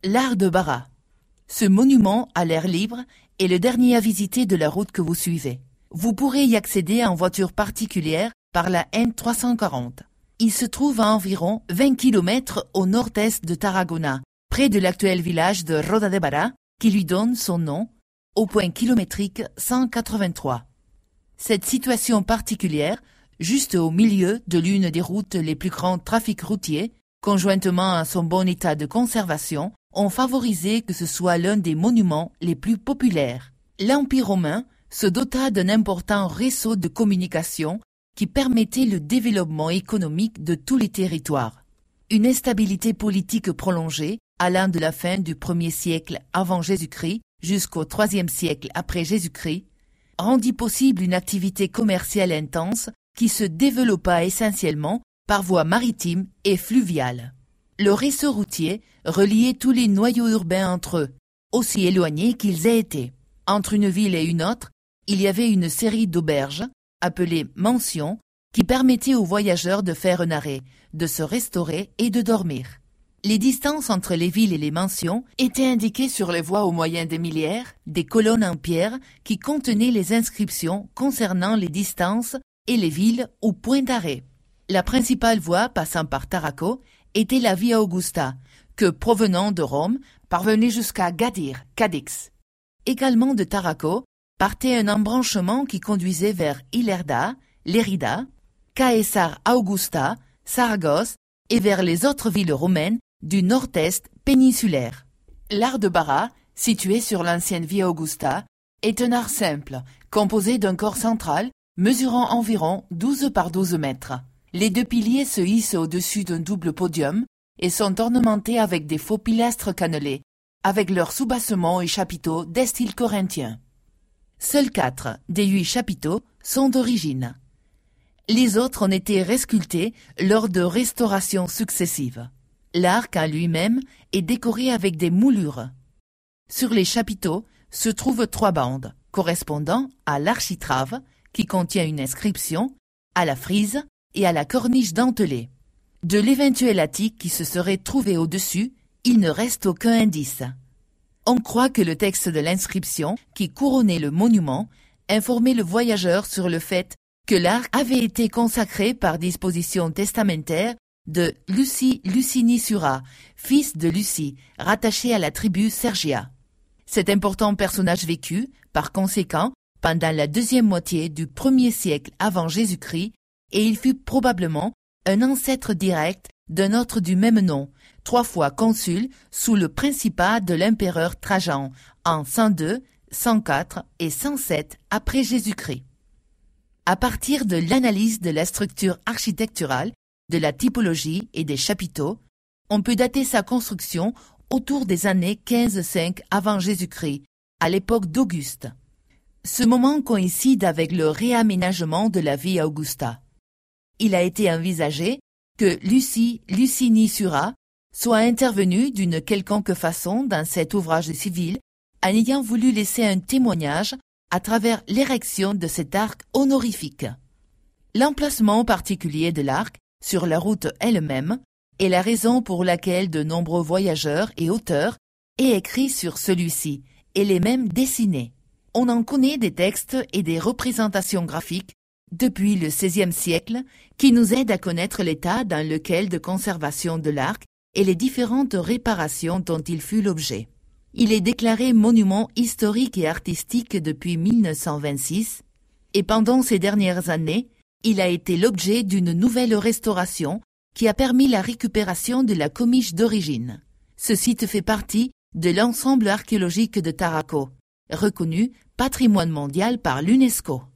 L'Arc de Bara. Ce monument à l'air libre est le dernier à visiter de la route que vous suivez. Vous pourrez y accéder en voiture particulière par la N340. Il se trouve à environ 20 km au nord-est de Tarragona, près de l'actuel village de Roda de Bara, qui lui donne son nom, au point kilométrique 183. Cette situation particulière, juste au milieu de l'une des routes les plus grands trafics routiers, conjointement à son bon état de conservation, ont favorisé que ce soit l'un des monuments les plus populaires. L'Empire romain se dota d'un important réseau de communication qui permettait le développement économique de tous les territoires. Une instabilité politique prolongée, allant de la fin du 1er siècle avant Jésus-Christ jusqu'au 3e siècle après Jésus-Christ, rendit possible une activité commerciale intense qui se développa essentiellement par voie maritime et fluviale. Le réseau routier reliait tous les noyaux urbains entre eux, aussi éloignés qu'ils aient été. Entre une ville et une autre, il y avait une série d'auberges, appelées mansions, qui permettaient aux voyageurs de faire un arrêt, de se restaurer et de dormir. Les distances entre les villes et les mansions étaient indiquées sur les voies au moyen des millières, des colonnes en pierre qui contenaient les inscriptions concernant les distances et les villes ou points d'arrêt. La principale voie passant par Taraco était la Via Augusta, que provenant de Rome parvenait jusqu'à Gadir, Cadix. Également de Taraco partait un embranchement qui conduisait vers Ilerda, Lérida, Caesar Augusta, Saragosse et vers les autres villes romaines du nord-est péninsulaire. L'Arc de Bara, situé sur l'ancienne Via Augusta, est un arc simple, composé d'un corps central mesurant environ 12 par 12 mètres. Les deux piliers se hissent au-dessus d'un double podium et sont ornementés avec des faux pilastres cannelés, avec leurs soubassements et chapiteaux des styles corinthiens. Seuls 4 des 8 chapiteaux sont d'origine. Les autres ont été resculptés lors de restaurations successives. L'arc en lui-même est décoré avec des moulures. Sur les chapiteaux se trouvent 3 bandes, correspondant à l'architrave, qui contient une inscription, à la frise et à la corniche dentelée. De l'éventuel attique qui se serait trouvé au-dessus, il ne reste aucun indice. On croit que le texte de l'inscription, qui couronnait le monument, informait le voyageur sur le fait que l'arc avait été consacré par disposition testamentaire de Lucie Lucinis-Sura, fils de Lucie, rattaché à la tribu Sergia. Cet important personnage vécut, par conséquent, pendant la deuxième moitié du 1er siècle avant Jésus-Christ, et il fut probablement un ancêtre direct d'un autre du même nom, 3 fois consul sous le principat de l'empereur Trajan, en 102, 104 et 107 après Jésus-Christ. À partir de l'analyse de la structure architecturale, de la typologie et des chapiteaux, on peut dater sa construction autour des années 15-5 avant Jésus-Christ, à l'époque d'Auguste. Ce moment coïncide avec le réaménagement de la Via Augusta. Il a été envisagé que Lucie Lucinis-Sura soit intervenue d'une quelconque façon dans cet ouvrage civil en ayant voulu laisser un témoignage à travers l'érection de cet arc honorifique. L'emplacement particulier de l'arc sur la route elle-même est la raison pour laquelle de nombreux voyageurs et auteurs aient écrit sur celui-ci et les mêmes dessinés. On en connaît des textes et des représentations graphiques depuis le XVIe siècle qui nous aident à connaître l'état dans lequel de conservation de l'arc et les différentes réparations dont il fut l'objet. Il est déclaré monument historique et artistique depuis 1926 et pendant ces dernières années, il a été l'objet d'une nouvelle restauration qui a permis la récupération de la comiche d'origine. Ce site fait partie de l'ensemble archéologique de Taraco, reconnu patrimoine mondial par l'UNESCO.